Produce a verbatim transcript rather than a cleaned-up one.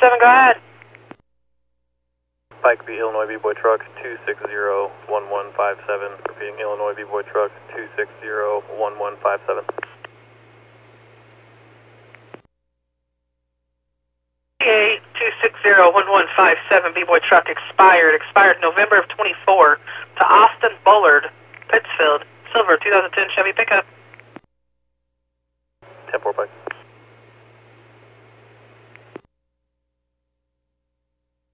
seven, go ahead. Pike B, Illinois B-Boy Truck two six zero one one five seven. Repeating, Illinois B-Boy Truck two six zero one one five seven. two six zero one one five seven, B-Boy Truck expired. Expired November of twenty-four to Austin Bullard, Pittsfield, Silver, two thousand ten Chevy pickup. ten four, Pike.